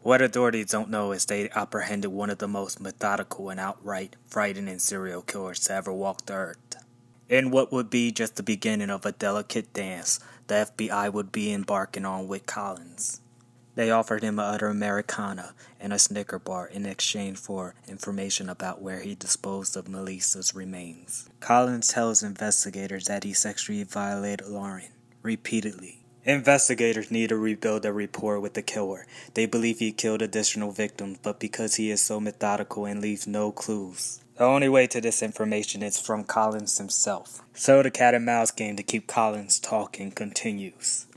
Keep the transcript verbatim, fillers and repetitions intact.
What authorities don't know is they apprehended one of the most methodical and outright frightening serial killers to ever walk the earth. In what would be just the beginning of a delicate dance, the F B I would be embarking on with Collins. They offered him a utter Americana and a Snicker bar in exchange for information about where he disposed of Melissa's remains. Collins tells investigators that he sexually violated Lauren repeatedly. Investigators need to rebuild their rapport with the killer. They believe he killed additional victims, but because he is so methodical and leaves no clues, the only way to this information is from Collins himself. So the cat and mouse game to keep Collins talking continues.